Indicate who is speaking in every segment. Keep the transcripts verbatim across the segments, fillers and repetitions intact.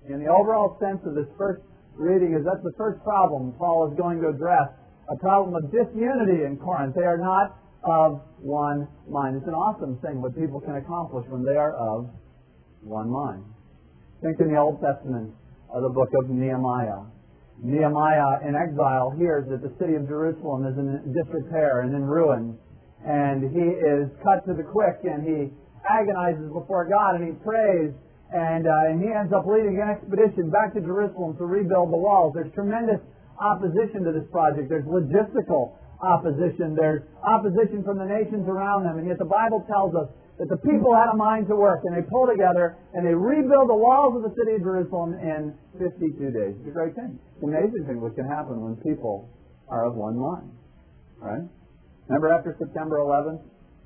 Speaker 1: And the overall sense of this first reading is that's the first problem Paul is going to address, a problem of disunity in Corinth. They are not of one mind. It's an awesome thing what people can accomplish when they are of one mind. Think in the Old Testament of the book of Nehemiah. Nehemiah in exile hears that the city of Jerusalem is in disrepair and in ruin. And he is cut to the quick, and he agonizes before God, and he prays, and, uh, and he ends up leading an expedition back to Jerusalem to rebuild the walls. There's tremendous opposition to this project. There's logistical opposition. There's opposition from the nations around them. And yet the Bible tells us that the people had a mind to work, and they pull together, and they rebuild the walls of the city of Jerusalem in fifty-two days. It's a great thing. It's an amazing thing what can happen when people are of one mind. Right? Remember after September eleventh?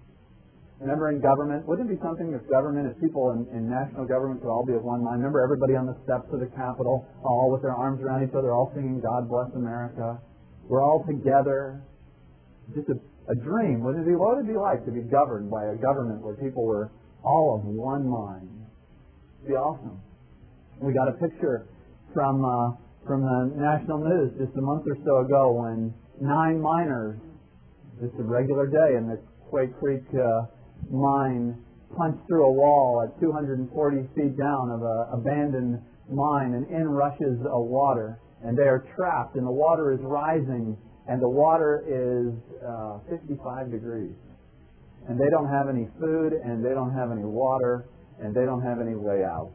Speaker 1: Remember in government? Wouldn't it be something if government, if people in, in national government could all be of one mind? Remember everybody on the steps of the Capitol, all with their arms around each other, all singing God Bless America. We're all together. Just a, a dream. What would, it be, what would it be like to be governed by a government where people were all of one mind? It'd be awesome. We got a picture from uh, from the national news just a month or so ago when nine miners, just a regular day in the Quake Creek uh, mine, punched through a wall at two hundred forty feet down of an abandoned mine, and in rushes a water, and they are trapped, and the water is rising, and the water is uh, fifty-five degrees, and they don't have any food, and they don't have any water, and they don't have any way out.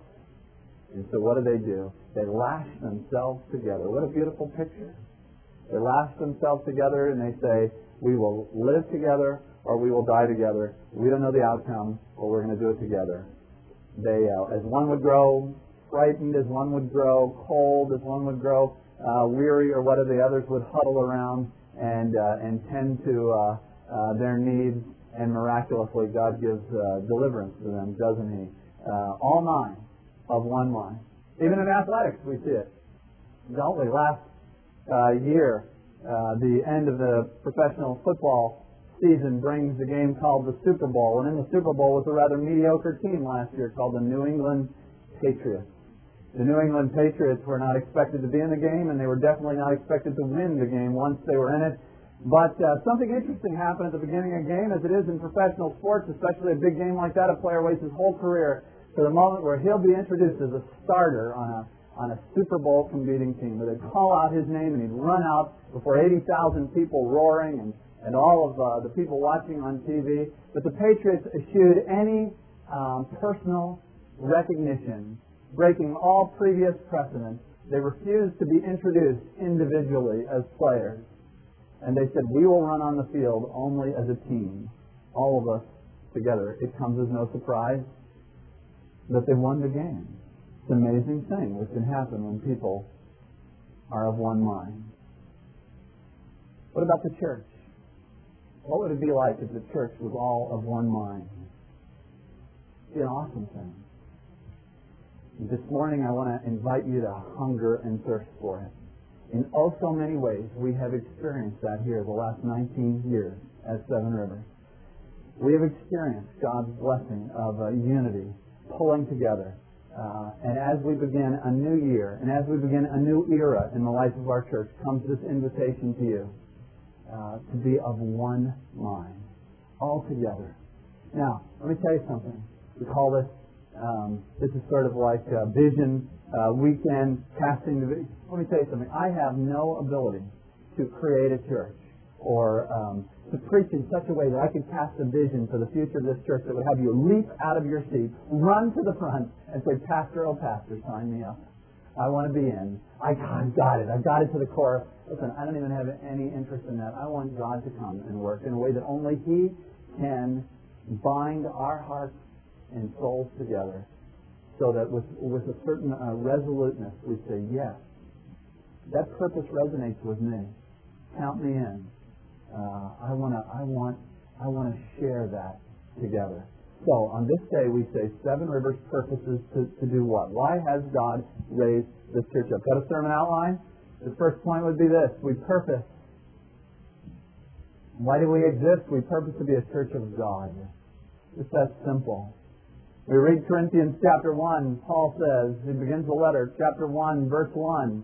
Speaker 1: And so what do they do? They lash themselves together. What a beautiful picture. They lash themselves together, and they say, we will live together or we will die together. We don't know the outcome, but we're going to do it together. They, uh, as one would grow frightened, as one would grow cold, as one would grow uh, weary or whatever, the others would huddle around and uh, and tend to uh, uh, their needs, and miraculously God gives uh, deliverance to them, doesn't He? Uh, all nine of one mind. Even in athletics we see it. Don't we? Last uh, year, uh, the end of the professional football season brings the game called the Super Bowl, and in the Super Bowl was a rather mediocre team last year called the New England Patriots. The New England Patriots were not expected to be in the game, and they were definitely not expected to win the game once they were in it. But uh, something interesting happened at the beginning of the game, as it is in professional sports, especially a big game like that. A player waits his whole career to the moment where he'll be introduced as a starter on a on a Super Bowl competing team, where they'd call out his name and he'd run out before eighty thousand people roaring and, and all of uh, the people watching on T V. But the Patriots eschewed any um, personal recognition, breaking all previous precedent. They refused to be introduced individually as players. And they said, we will run on the field only as a team, all of us together. It comes as no surprise that they won the game. It's an amazing thing which can happen when people are of one mind. What about the church? What would it be like if the church was all of one mind? It'd be an awesome thing. This morning I want to invite you to hunger and thirst for it. In oh so many ways, we have experienced that here the last nineteen years at Seven Rivers. We have experienced God's blessing of uh, unity, pulling together. Uh, and as we begin a new year, and as we begin a new era in the life of our church, comes this invitation to you uh, to be of one mind, all together. Now, let me tell you something. We call this Um, this is sort of like a vision uh, weekend casting the vision. Let me tell you something. I have no ability to create a church or um, to preach in such a way that I could cast a vision for the future of this church that would have you leap out of your seat, run to the front, and say, Pastor, oh Pastor, sign me up. I want to be in. I, I've got it. I've got it to the core. Listen, I don't even have any interest in that. I want God to come and work in a way that only He can bind our hearts and souls together, so that with with a certain uh, resoluteness we say, yes, that purpose resonates with me. Count me in. Uh, I want to. I want. I want to share that together. So on this day we say Seven Rivers purposes to, to do what? Why has God raised this church up? Got a sermon outline? The first point would be this: we purpose. Why do we exist? We purpose to be a church of God. It's that simple. We read Corinthians chapter one, Paul says, he begins the letter, chapter one, verse one,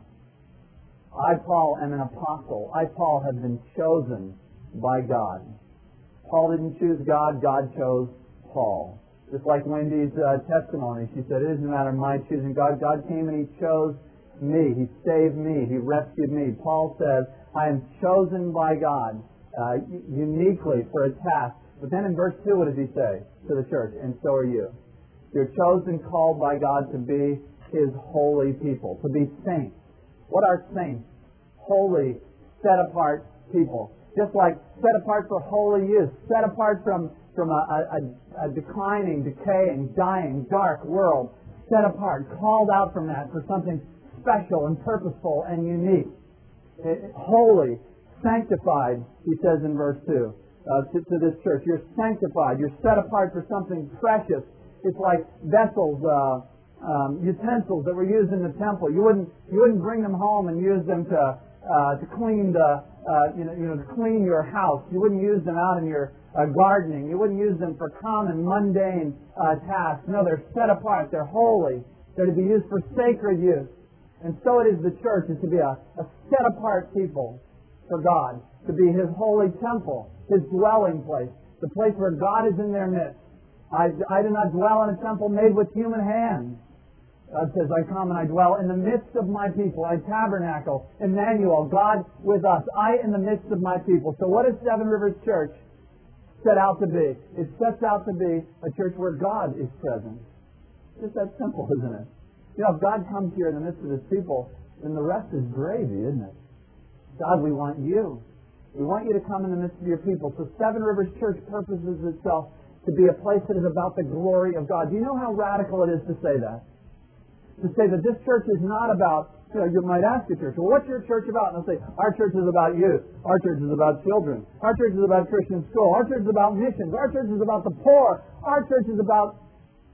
Speaker 1: I, Paul, am an apostle. I, Paul, have been chosen by God. Paul didn't choose God, God chose Paul. Just like Wendy's uh, testimony, she said, it isn't a matter of my choosing God. God came and He chose me. He saved me. He rescued me. Paul says, I am chosen by God uh, uniquely for a task. But then in verse two, what does he say to the church? And so are you. You're chosen, called by God to be His holy people, to be saints. What are saints? Holy, set-apart people. Just like set apart for holy use, set apart from, from a, a, a declining, decaying, dying, dark world, set apart, called out from that for something special and purposeful and unique. It, holy, sanctified, he says in verse two, uh, to, to this church. You're sanctified. You're set apart for something precious. It's like vessels, uh, um, utensils that were used in the temple. You wouldn't you wouldn't bring them home and use them to uh, to clean the uh, you know you know to clean your house. You wouldn't use them out in your uh, gardening. You wouldn't use them for common mundane uh, tasks. No, they're set apart. They're holy. They're to be used for sacred use. And so it is the church is to be a, a set apart people for God, to be His holy temple, His dwelling place, the place where God is in their midst. I, I do not dwell in a temple made with human hands. God says, I come and I dwell in the midst of my people. I tabernacle, Emmanuel, God with us. I in the midst of my people. So what does Seven Rivers Church set out to be? It sets out to be a church where God is present. It's just that simple, isn't it? You know, if God comes here in the midst of His people, then the rest is gravy, isn't it? God, we want You. We want You to come in the midst of Your people. So Seven Rivers Church purposes itself to be a place that is about the glory of God. Do you know how radical it is to say that? To say that this church is not about, you know, you might ask a church, well, what's your church about? And they'll say, our church is about youth. Our church is about children. Our church is about Christian school. Our church is about missions. Our church is about the poor. Our church is about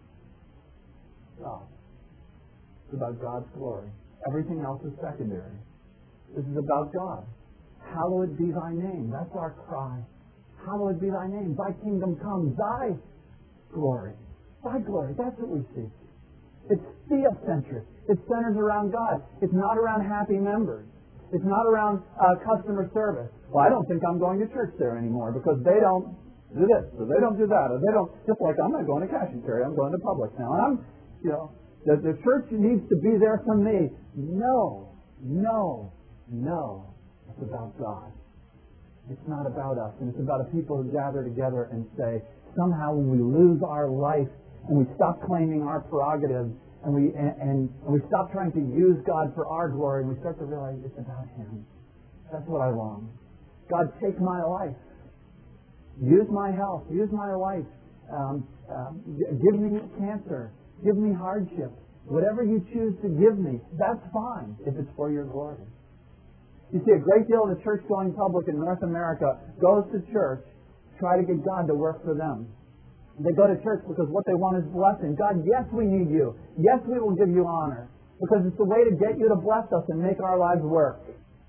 Speaker 1: God. It's about God's glory. Everything else is secondary. This is about God. Hallowed be Thy name. That's our cry. Hallowed be Thy name. Thy kingdom come. Thy glory. Thy glory. That's what we seek. It's theocentric. It centers around God. It's not around happy members. It's not around uh, customer service. Well, I don't think I'm going to church there anymore because they don't do this, or they don't do that, or they don't, just like I'm not going to cash and carry, I'm going to Publix now. And I'm, you know, the, the church needs to be there for me. No, no, no. It's about God. It's not about us. And it's about a people who gather together and say, somehow when we lose our life and we stop claiming our prerogatives and we and, and we stop trying to use God for our glory and we start to realize it's about Him. That's what I long. God, take my life. Use my health. Use my life. Um, uh, give me cancer. Give me hardship. Whatever You choose to give me, that's fine if it's for Your glory. You see, a great deal of the church-going public in North America goes to church to try to get God to work for them. They go to church because what they want is blessing. God, yes, we need You. Yes, we will give You honor. Because it's the way to get You to bless us and make our lives work.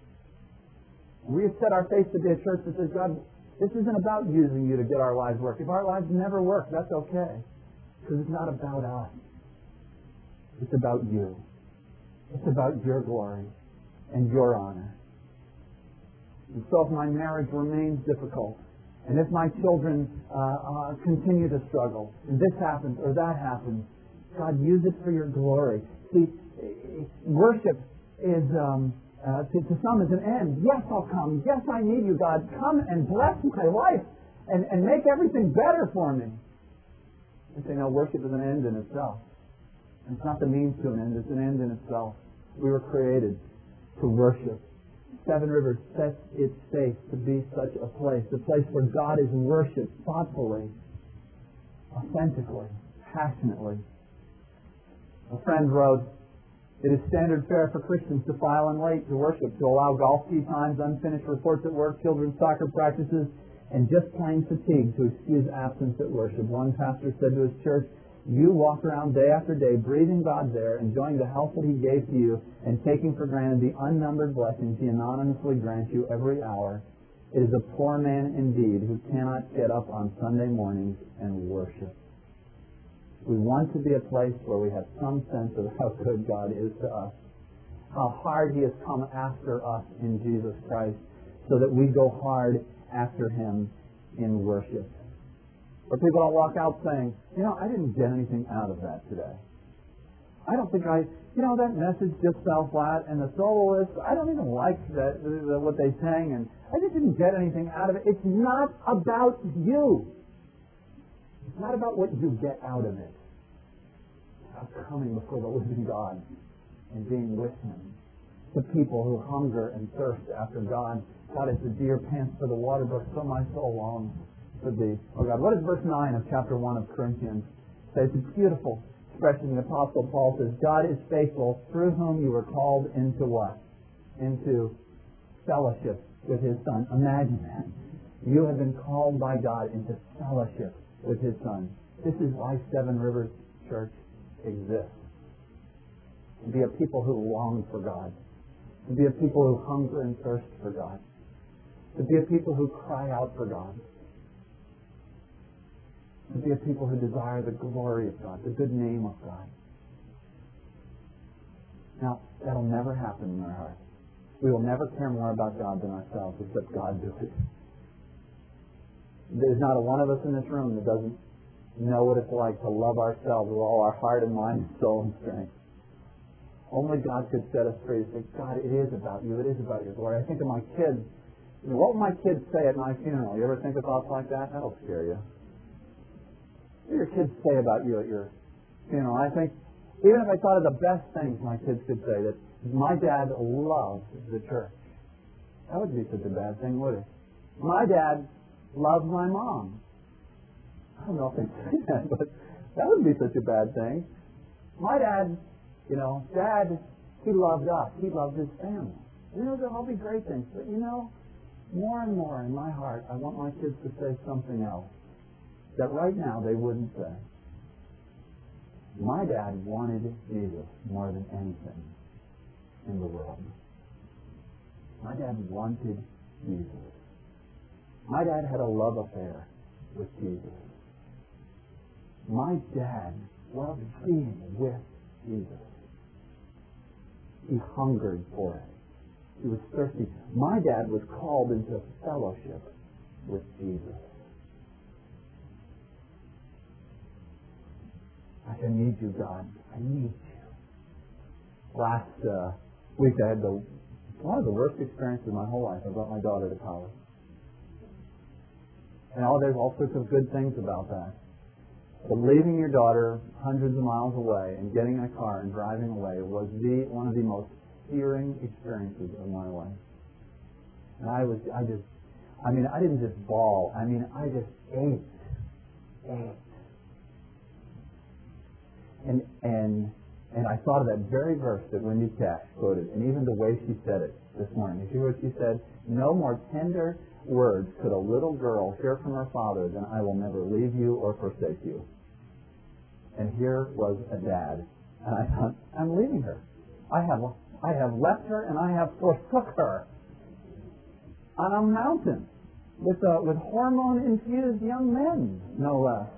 Speaker 1: We have set our face to be a church that says, God, this isn't about using You to get our lives work. If our lives never work, that's okay. Because it's not about us. It's about You. It's about Your glory and Your honor. And so if my marriage remains difficult, and if my children uh, uh, continue to struggle, and this happens or that happens, God, use it for Your glory. See, worship is, um, uh, to, to some, is an end. Yes, I'll come. Yes, I need You, God. Come and bless my life and, and make everything better for me. And say, no, worship is an end in itself. And it's not the means to an end. It's an end in itself. We were created to worship. Seven Rivers sets its face to be such a place, a place where God is worshipped thoughtfully, authentically, passionately. A friend wrote, it is standard fare for Christians to file in late to worship, to allow golf tee times, unfinished reports at work, children's soccer practices, and just plain fatigue to excuse absence at worship. One pastor said to his church, you walk around day after day breathing God's air, enjoying the health that He gave to you, and taking for granted the unnumbered blessings He anonymously grants you every hour. It is a poor man indeed who cannot get up on Sunday mornings and worship. We want to be a place where we have some sense of how good God is to us, how hard He has come after us in Jesus Christ, so that we go hard after Him in worship. Where people don't walk out saying, you know, I didn't get anything out of that today. I don't think I, you know, that message just fell flat, and the soloist, I don't even like that, the, what they sang, and I just didn't get anything out of it. It's not about you. It's not about what you get out of it. It's about coming before the living God and being with Him. The people who hunger and thirst after God. God, as the deer pants for the water brook, so my soul longs for Thee. Oh God, what does verse nine of chapter one of Corinthians say? It's a beautiful expression. The Apostle Paul says, God is faithful, through whom you were called into what? Into fellowship with His Son. Imagine that. You have been called by God into fellowship with His Son. This is why Seven Rivers Church exists. To be a people who long for God. To be a people who hunger and thirst for God. To be a people who cry out for God. To be a people who desire the glory of God, the good name of God. Now, that'll never happen in our hearts. We will never care more about God than ourselves, except God do it. There's not a one of us in this room that doesn't know what it's like to love ourselves with all our heart and mind and soul and strength. Only God could set us free to say, God, it is about you. It is about your glory. I think of my kids. You know, what will my kids say at my funeral? You ever think of thoughts like that? That'll scare you. What do your kids say about you at your funeral? I think, even if I thought of the best things my kids could say, that my dad loved the church. That wouldn't be such a bad thing, would it? My dad loved my mom. I don't know if they'd say that, but that wouldn't be such a bad thing. My dad, you know, Dad, he loved us. He loved his family. You know, they'll all be great things. But, you know, more and more in my heart, I want my kids to say something else that right now they wouldn't say. My dad wanted Jesus more than anything in the world. My dad wanted Jesus. My dad had a love affair with Jesus. My dad loved being with Jesus. He hungered for it. He was thirsty. My dad was called into fellowship with Jesus. I need you, God. I need you. Last uh, week I had the one of the worst experiences of my whole life. I brought my daughter to college. And all there's all sorts of good things about that. But leaving your daughter hundreds of miles away and getting in a car and driving away was the one of the most searing experiences of my life. And I was, I just, I mean, I didn't just bawl. I mean, I just ached, ached. And and and I thought of that very verse that Wendy Cash quoted, and even the way she said it this morning. You hear what she said? No more tender words could a little girl hear from her father than I will never leave you or forsake you. And here was a dad, and I thought, I'm leaving her. I have I have left her, and I have forsook her on a mountain with uh, with hormone-infused young men, no less.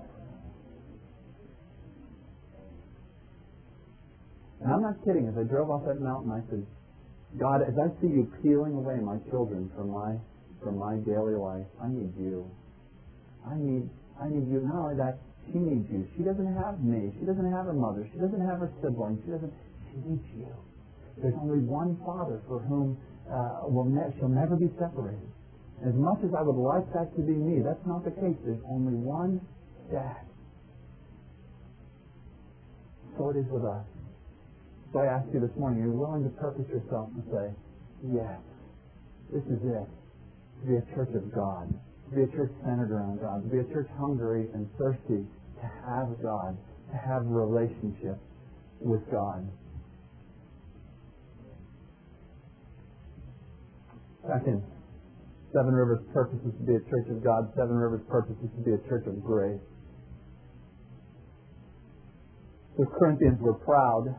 Speaker 1: And I'm not kidding. As I drove off that mountain, I said, God, as I see you peeling away my children from my from my daily life, I need you. I need I need you. Not only that, she needs you. She doesn't have me. She doesn't have her mother. She doesn't have her siblings. She doesn't. She needs you. There's only one Father for whom uh, will ne- she'll never be separated. As much as I would like that to be me, that's not the case. There's only one Dad. So it is with us. So I ask you this morning, are you willing to purpose yourself and say, yes, this is it. To be a church of God. To be a church centered around God. To be a church hungry and thirsty to have God. To have a relationship with God. Second, Seven Rivers' purpose is to be a church of God. Seven Rivers' purpose is to be a church of grace. The Corinthians were proud.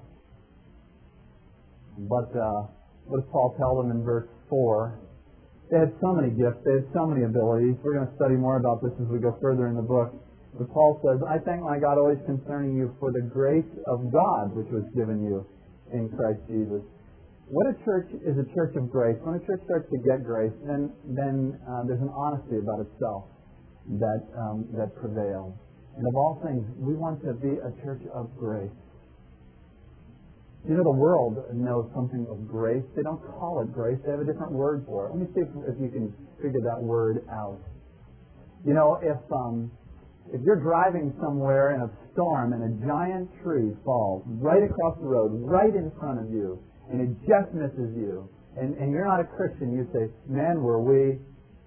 Speaker 1: But uh, what does Paul tell them in verse four? They had so many gifts. They had so many abilities. We're going to study more about this as we go further in the book. But Paul says, I thank my God always concerning you for the grace of God which was given you in Christ Jesus. When a church is a church of grace, when a church starts to get grace, then then uh, there's an honesty about itself that um, that prevails. And of all things, we want to be a church of grace. You know, the world knows something of grace. They don't call it grace. They have a different word for it. Let me see if, if you can figure that word out. You know, if um, if you're driving somewhere in a storm and a giant tree falls right across the road, right in front of you, and it just misses you, and, and you're not a Christian, you say, man, were we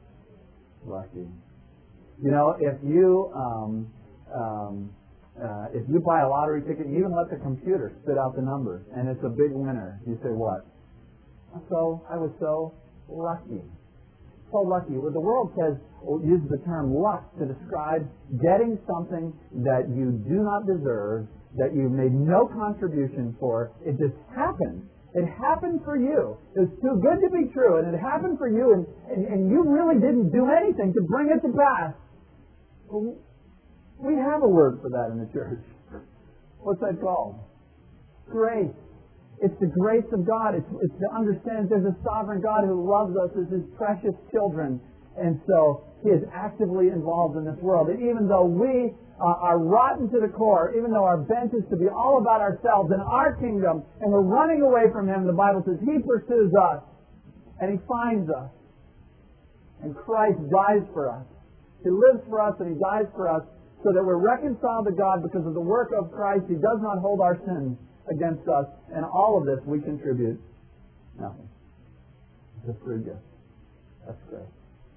Speaker 1: lucky. You know, if you um, um, uh, if you buy a lottery ticket and even let the computer spit out the numbers, and it's a big winner, you say, what? So, I was so lucky. So lucky. Well, the world says, or uses the term luck to describe getting something that you do not deserve, that you made no contribution for. It just happened. It happened for you. It was too good to be true, and it happened for you, and, and, and you really didn't do anything to bring it to pass. Well, we have a word for that in the church. What's that called? Grace. It's the grace of God. It's, it's to understand there's a sovereign God who loves us as His precious children. And so He is actively involved in this world. And even though we uh, are rotten to the core, even though our bent is to be all about ourselves and our kingdom, and we're running away from Him, the Bible says He pursues us. And He finds us. And Christ dies for us. He lives for us and He dies for us so that we're reconciled to God because of the work of Christ. He does not hold our sins against us, and all of this we contribute nothing. It's a free gift. That's great.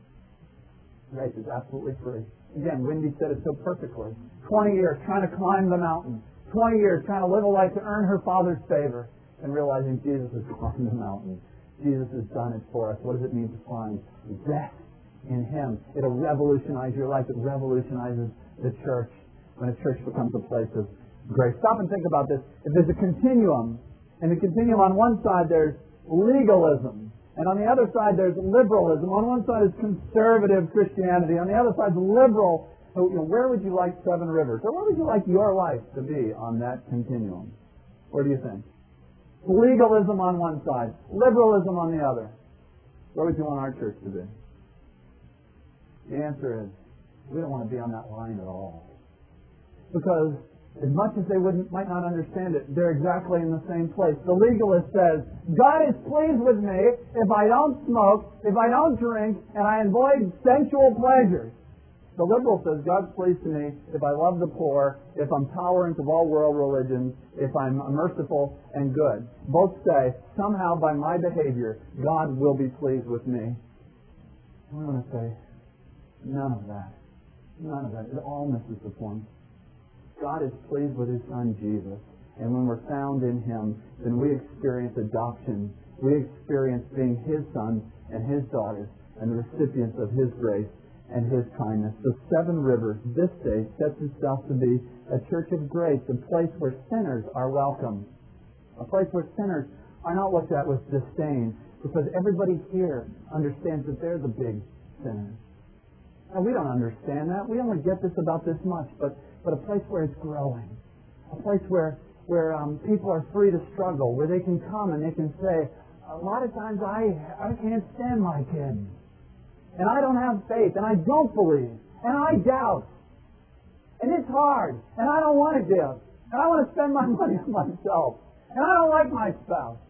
Speaker 1: Grace is absolutely free. Again, Wendy said it so perfectly. Twenty years trying to climb the mountain. Twenty years trying to live a life to earn her Father's favor, and realizing Jesus has climbed the mountain. Jesus has done it for us. What does it mean to find rest in Him? It'll revolutionize your life. It revolutionizes the church when a church becomes a place of grace. Stop and think about this. If there's a continuum, and the continuum on one side there's legalism, and on the other side there's liberalism. On one side is conservative Christianity. On the other side is liberal. So, you know, where would you like Seven Rivers? Or where would you like your life to be on that continuum? Where do you think? Legalism on one side, liberalism on the other. Where would you want our church to be? The answer is, we don't want to be on that line at all. Because as much as they wouldn't, might not understand it, they're exactly in the same place. The legalist says, God is pleased with me if I don't smoke, if I don't drink, and I avoid sensual pleasures. The liberal says, God's pleased to me if I love the poor, if I'm tolerant of all world religions, if I'm merciful and good. Both say, somehow by my behavior, God will be pleased with me. We want to say, none of that. None of that. It all misses the point. God is pleased with His Son, Jesus. And when we're found in Him, then we experience adoption. We experience being His sons and His daughters and the recipients of His grace and His kindness. The Seven Rivers, this day, sets itself to be a church of grace, a place where sinners are welcome. A place where sinners are not looked at with disdain, because everybody here understands that they're the big sinners. Now, we don't understand that. We only get this about this much, but but a place where it's growing, a place where where um, people are free to struggle, where they can come and they can say, a lot of times I I can't stand my kids, and I don't have faith, and I don't believe, and I doubt, and it's hard, and I don't want to give, and I want to spend my money on myself, and I don't like my spouse.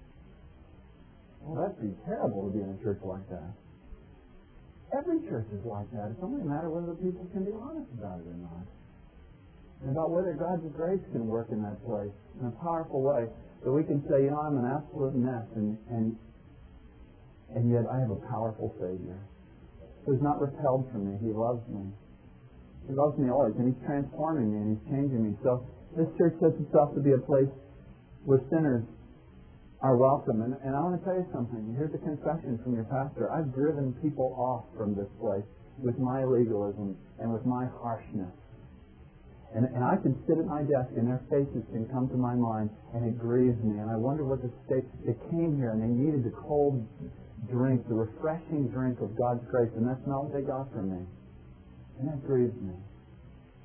Speaker 1: Well, that'd be terrible to be in a church like that. Every church is like that. It's only a matter whether the people can be honest about it or not. And about whether God's grace can work in that place in a powerful way, that we can say, you know, I'm an absolute mess, and and and yet I have a powerful Savior who's not repelled from me. He loves me. He loves me always, and He's transforming me, and He's changing me. So this church sets itself to be a place where sinners are welcome. And, and I want to tell you something. Here's a confession from your pastor. I've driven people off from this place with my legalism and with my harshness. And, and I can sit at my desk and their faces can come to my mind, and it grieves me. And I wonder what the state... They came here and they needed the cold drink, the refreshing drink of God's grace, and that's not what they got from me. And that grieves me.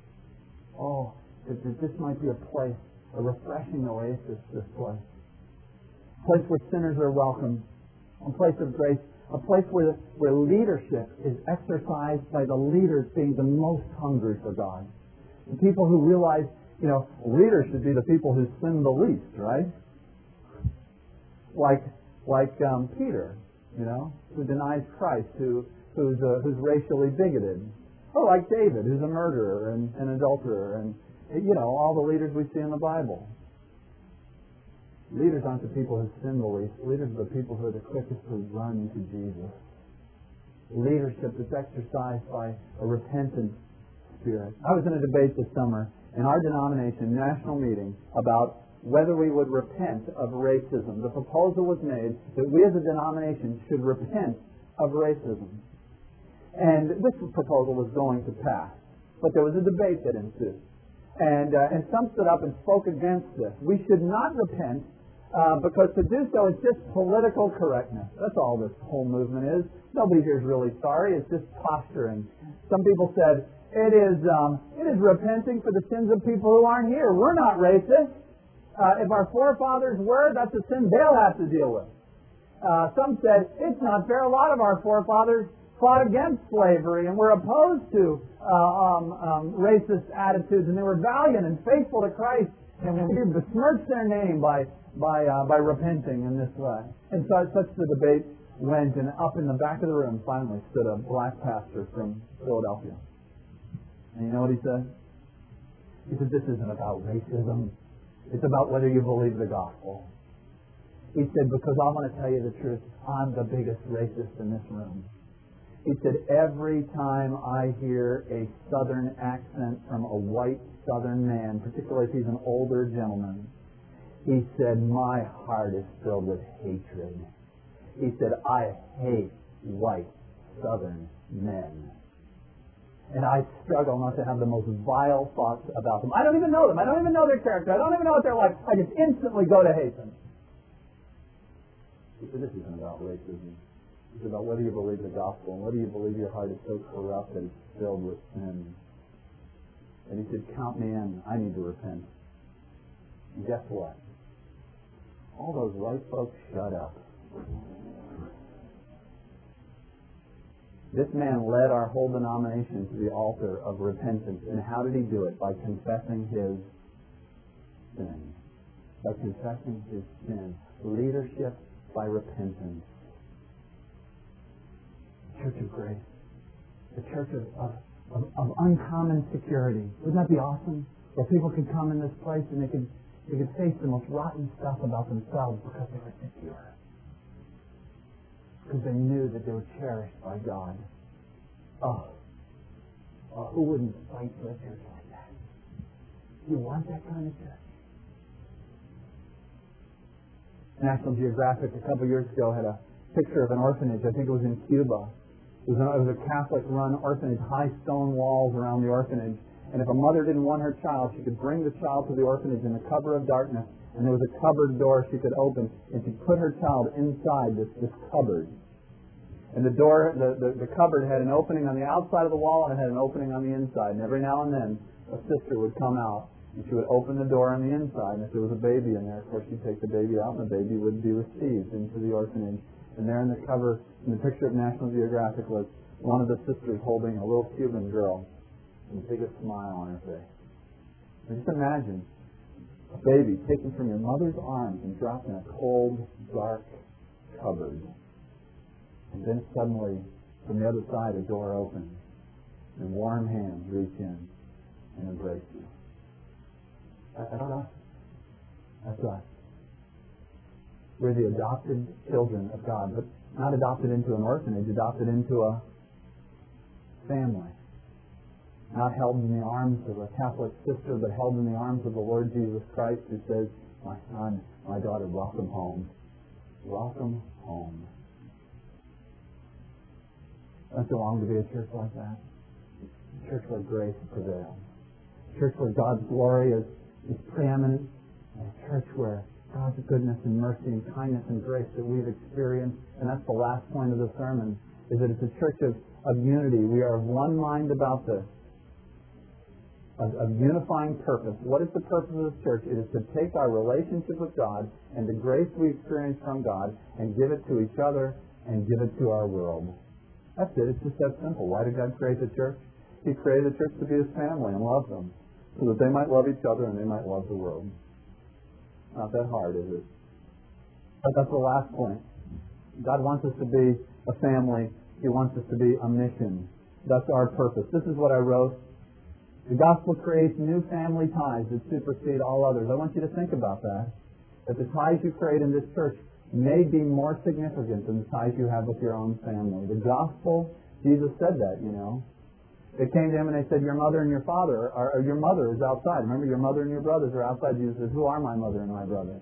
Speaker 1: oh, that, that this might be a place, a refreshing oasis, this place. A place where sinners are welcome, a place of grace, a place where, where leadership is exercised by the leaders being the most hungry for God. The people who realize, you know, leaders should be the people who sin the least, right? Like, like um, Peter, you know, who denies Christ, who who's uh, who's racially bigoted. Or like David, who's a murderer and an adulterer, and you know, all the leaders we see in the Bible. Leaders aren't the people who sin the least. Leaders are the people who are the quickest to run to Jesus. Leadership is exercised by a repentant spirit. I was in a debate this summer in our denomination national meeting about whether we would repent of racism. The proposal was made that we as a denomination should repent of racism. And this proposal was going to pass. But there was a debate that ensued. And, uh, and some stood up and spoke against this. We should not repent uh, because to do so is just political correctness. That's all this whole movement is. Nobody here is really sorry. It's just posturing. Some people said, it is, um, it is repenting for the sins of people who aren't here. We're not racist. Uh, if our forefathers were, that's a sin they'll have to deal with. Uh, some said, it's not fair. A lot of our forefathers fought against slavery and were opposed to uh, um, um, racist attitudes, and they were valiant and faithful to Christ, and we besmirched their name by by uh, by repenting in this way. And so such the debate went, and up in the back of the room finally stood a black pastor from Philadelphia. And you know what he said? He said, this isn't about racism. It's about whether you believe the gospel. He said, because I'm going to tell you the truth, I'm the biggest racist in this room. He said, every time I hear a southern accent from a white southern man, particularly if he's an older gentleman, he said, my heart is filled with hatred. He said, I hate white southern men. And I struggle not to have the most vile thoughts about them. I don't even know them. I don't even know their character. I don't even know what they're like. I just instantly go to hate them. He said, this isn't about racism. It's about whether you believe the gospel and whether you believe your heart is so corrupt that it's filled with sin. And he said, count me in. I need to repent. And guess what? All those white folks shut up. This man led our whole denomination to the altar of repentance. And how did he do it? By confessing his sin. By confessing his sin. Leadership by repentance. Church of Grace. The church of, of, of, of uncommon security. Wouldn't that be awesome? Where people could come in this place and they could, they could face the most rotten stuff about themselves because they were secure. Because they knew that they were cherished by God. Oh, oh, who wouldn't fight for a church like that? You want that kind of church? National Geographic a couple years ago had a picture of an orphanage. I think it was in Cuba. It was, a, it was a Catholic-run orphanage, high stone walls around the orphanage. And if a mother didn't want her child, she could bring the child to the orphanage in the cover of darkness, and there was a cupboard door she could open, and she'd put her child inside this, this cupboard. And the door, the, the, the cupboard had an opening on the outside of the wall, and it had an opening on the inside. And every now and then, a sister would come out, and she would open the door on the inside. And if there was a baby in there, of course, she'd take the baby out, and the baby would be received into the orphanage. And there in the cover, in the picture of National Geographic, was one of the sisters holding a little Cuban girl with the biggest smile on her face. And just imagine a baby taken from your mother's arms and dropped in a cold, dark cupboard. And then suddenly, from the other side, a door opens, and warm hands reach in and embrace you. That's us. That's us. We're the adopted children of God, but not adopted into an orphanage, adopted into a family. Not held in the arms of a Catholic sister, but held in the arms of the Lord Jesus Christ, who says, my son, my daughter, welcome home. Welcome home. Don't you long to be a church like that? A church where grace prevails. A church where God's glory is, is preeminent. And a church where God's goodness and mercy and kindness and grace that we've experienced, and that's the last point of the sermon, is that it's a church of, of unity. We are of one mind about this. of, of unifying purpose. What is the purpose of the church? It is to take our relationship with God and the grace we experience from God and give it to each other and give it to our world. That's it. It's just that simple. Why did God create the church? He created the church to be His family and love them so that they might love each other and they might love the world. Not that hard, is it? But that's the last point. God wants us to be a family. He wants us to be a mission. That's our purpose. This is what I wrote. The gospel creates new family ties that supersede all others. I want you to think about that. That the ties you create in this church may be more significant than the ties you have with your own family. The gospel, Jesus said that, you know. They came to Him and they said, your mother and your father, or, or your mother is outside. Remember, your mother and your brothers are outside. Jesus says, who are my mother and my brothers?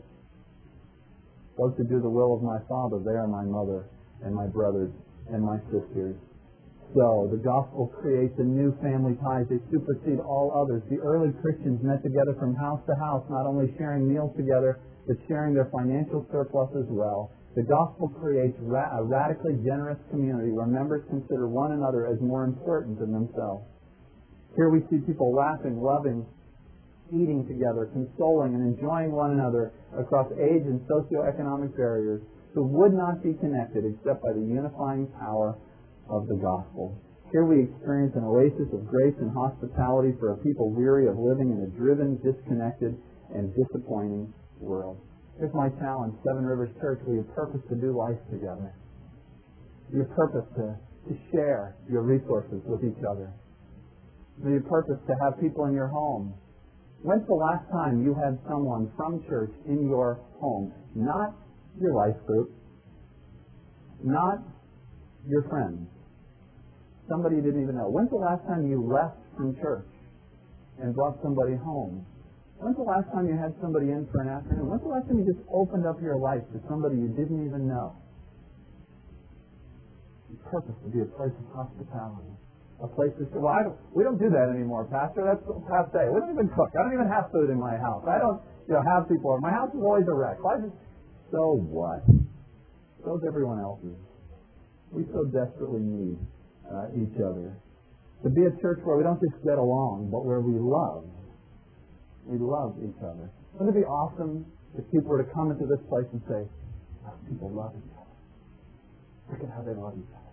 Speaker 1: Those who do the will of my Father, they are my mother and my brothers and my sisters. So, the gospel creates a new family ties. They supersede all others. The early Christians met together from house to house, not only sharing meals together, but sharing their financial surplus as well. The gospel creates ra- a radically generous community where members consider one another as more important than themselves. Here we see people laughing, loving, eating together, consoling, and enjoying one another across age and socioeconomic barriers who would not be connected except by the unifying power of the gospel. Here we experience an oasis of grace and hospitality for a people weary of living in a driven, disconnected, and disappointing world. Here's my challenge, Seven Rivers Church. We have purpose to do life together. We have purpose to, to share your resources with each other. We have purpose to have people in your home. When's the last time you had someone from church in your home? Not your life group, not your friends, somebody you didn't even know. When's the last time you left from church and brought somebody home? When's the last time you had somebody in for an afternoon? When's the last time you just opened up your life to somebody you didn't even know? The purpose to be a place of hospitality. A place to say, well, I don't, we don't do that anymore, Pastor. That's past day. We don't even cook. I don't even have food in my house. I don't you know, have people. My house is always a wreck. Why just, so what? So is everyone else's. We so desperately need uh, each other. To be a church where we don't just get along, but where we love. We love each other. Wouldn't it be awesome if people were to come into this place and say, oh, people love each other. Look at how they love each other.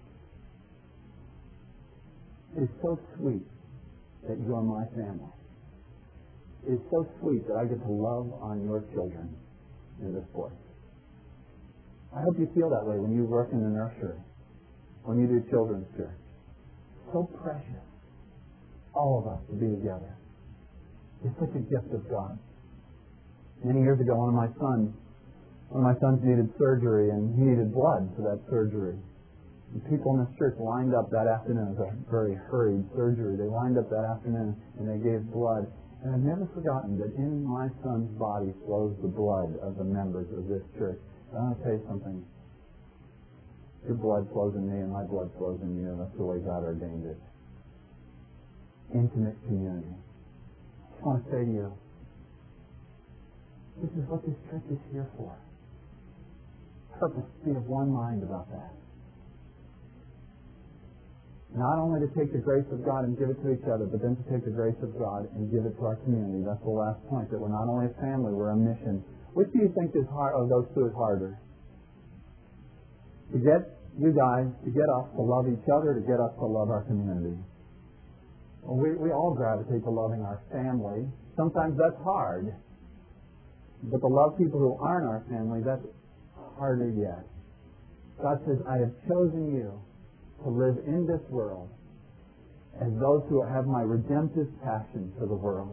Speaker 1: It is so sweet that you are my family. It is so sweet that I get to love on your children in this place. I hope you feel that way when you work in the nursery, when you do children's church. So precious, all of us to be together. It's such a gift of God. Many years ago, one of my sons, one of my sons needed surgery, and he needed blood for that surgery. And people in this church lined up that afternoon. It was a very hurried surgery. They lined up that afternoon, and they gave blood. And I've never forgotten that in my son's body flows the blood of the members of this church. I want to tell you something. Your blood flows in me, and my blood flows in you. That's the way God ordained it. Intimate community. I just want to say to you, this is what this church is here for. Purpose, be of one mind about that. Not only to take the grace of God and give it to each other, but then to take the grace of God and give it to our community. That's the last point, that we're not only a family, we're a mission. Which do you think is hard, of those two is harder? To get you guys, to get us to love each other, to get us to love our community. Well, we, we all gravitate to loving our family. Sometimes that's hard. But to love people who aren't our family, that's harder yet. God says, I have chosen you to live in this world as those who have my redemptive passion for the world.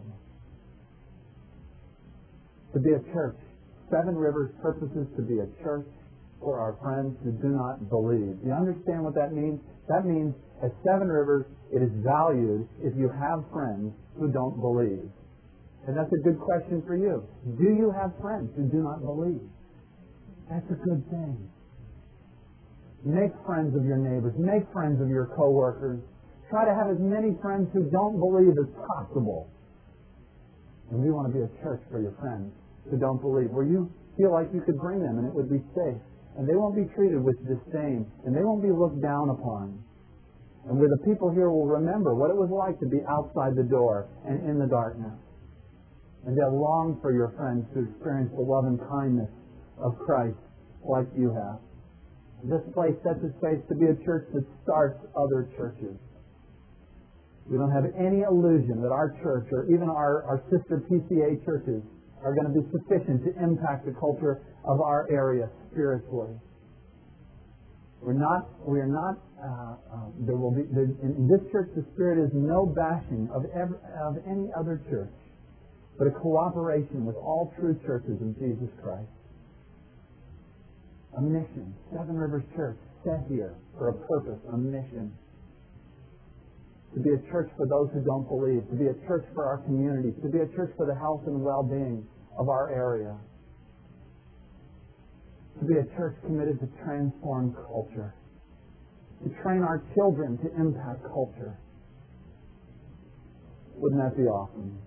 Speaker 1: To be a church. Seven Rivers purposes to be a church for our friends who do not believe. Do you understand what that means? That means at Seven Rivers, it is valued if you have friends who don't believe. And that's a good question for you. Do you have friends who do not believe? That's a good thing. Make friends of your neighbors. Make friends of your coworkers. Try to have as many friends who don't believe as possible. And we want to be a church for your friends who don't believe, where you feel like you could bring them and it would be safe. And they won't be treated with disdain. And they won't be looked down upon. And where the people here will remember what it was like to be outside the door and in the darkness. And they'll long for your friends to experience the love and kindness of Christ like you have. This place sets its face to be a church that starts other churches. We don't have any illusion that our church or even our, our sister P C A churches are going to be sufficient to impact the culture of our area spiritually. We're not, we are not, uh, uh, there will be, there, in, in this church the Spirit is no bashing of, every, of any other church, but a cooperation with all true churches of Jesus Christ. A mission. Seven Rivers Church, set here for a purpose, a mission. To be a church for those who don't believe, to be a church for our communities, to be a church for the health and well-being of our area. To be a church committed to transform culture. To train our children to impact culture. Wouldn't that be awesome?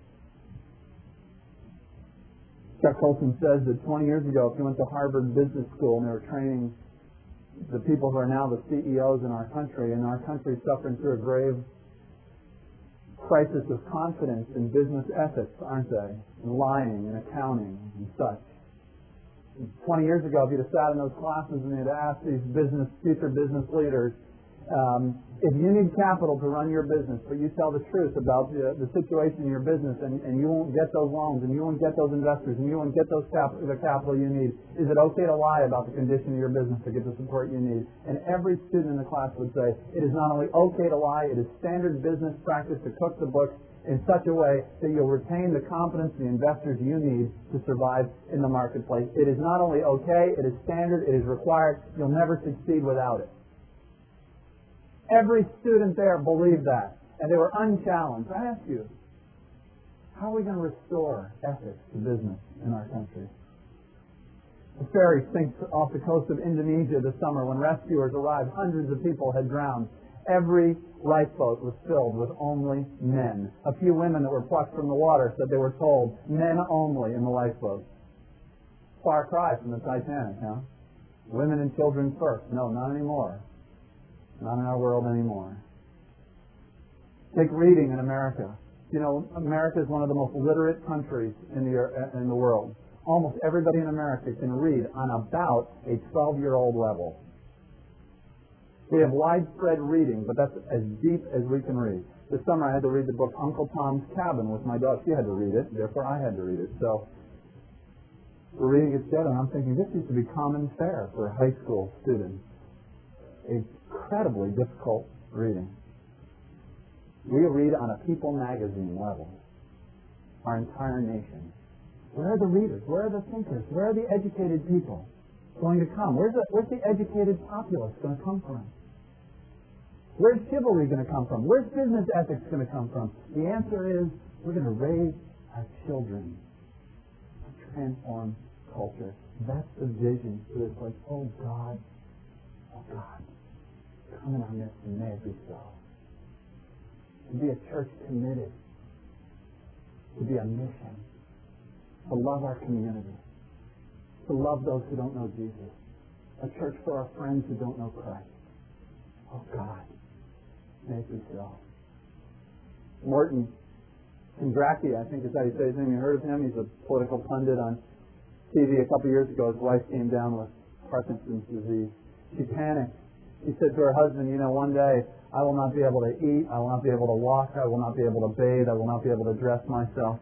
Speaker 1: Chuck Colson says that twenty years ago, if you went to Harvard Business School and they were training the people who are now the C E Os in our country, and our country is suffering through a grave crisis of confidence in business ethics, aren't they? In lying and accounting and such. Twenty years ago, if you'd have sat in those classes and you'd asked these business, future business leaders, um, if you need capital to run your business, but you tell the truth about the, the situation in your business, and, and you won't get those loans, and you won't get those investors, and you won't get those cap- the capital you need, is it okay to lie about the condition of your business to get the support you need? And every student in the class would say, it is not only okay to lie, it is standard business practice to cook the books in such a way that you'll retain the confidence of the investors you need to survive in the marketplace. It is not only okay, it is standard, it is required. You'll never succeed without it. Every student there believed that, and they were unchallenged. I ask you, how are we going to restore ethics to business in our country? A ferry sinks off the coast of Indonesia this summer. When rescuers arrived, hundreds of people had drowned. Every lifeboat was filled with only men. A few women that were plucked from the water said they were told, men only in the lifeboat. Far cry from the Titanic, huh? Women and children first. No, not anymore. Not in our world anymore. Take reading in America. You know, America is one of the most literate countries in the in the world. Almost everybody in America can read on about a twelve-year-old level. We have widespread reading, but that's as deep as we can read. This summer I had to read the book Uncle Tom's Cabin with my daughter. She had to read it, therefore I had to read it. So we're reading it together, and I'm thinking this used to be common fare for high school students. Incredibly difficult reading. We read on a People magazine level. Our entire nation. Where are the readers? Where are the thinkers? Where are the educated people going to come? Where's the, where's the educated populace going to come from? Where's chivalry going to come from? Where's business ethics going to come from? The answer is we're going to raise our children to transform culture. That's the vision for this place. Oh God, oh God, come in our midst and may it be so. To be a church committed, to be a mission, to love our community, to love those who don't know Jesus, a church for our friends who don't know Christ. Oh God, may it be so. Morton Kondracki, I think is how you say his name. You heard of him? He's a political pundit on T V a couple years ago. His wife came down with Parkinson's disease. She panicked. She said to her husband, you know, one day I will not be able to eat, I will not be able to walk, I will not be able to bathe, I will not be able to dress myself.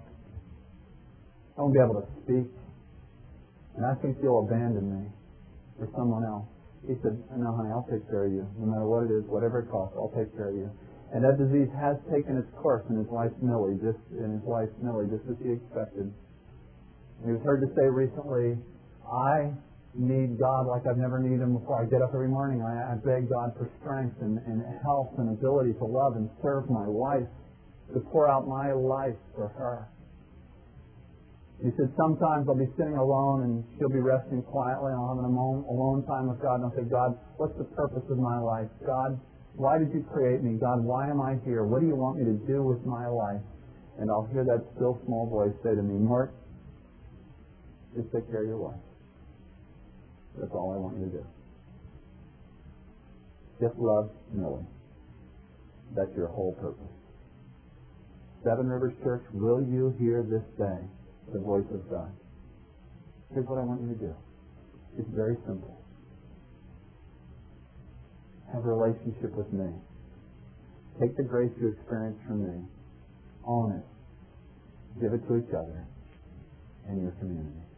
Speaker 1: I won't be able to speak. And I think you'll abandon me for someone else. He said, no, honey, I'll take care of you. No matter what it is, whatever it costs, I'll take care of you. And that disease has taken its course in his wife Millie, just in his wife Millie, just as he expected. And he was heard to say recently, I need God like I've never needed him before. I get up every morning, I, I beg God for strength and, and health and ability to love and serve my wife, to pour out my life for her. He said, sometimes I'll be sitting alone and she'll be resting quietly and I'll have an alone time with God and I'll say, God, what's the purpose of my life? God, why did you create me? God, why am I here? What do you want me to do with my life? And I'll hear that still small voice say to me, Mort, just take care of your wife. That's all I want you to do. Just love Millie. That's your whole purpose. Seven Rivers Church, will you hear this day the voice of God? Here's what I want you to do. It's very simple. Have a relationship with me. Take the grace you experience from me. Own it. Give it to each other and your community.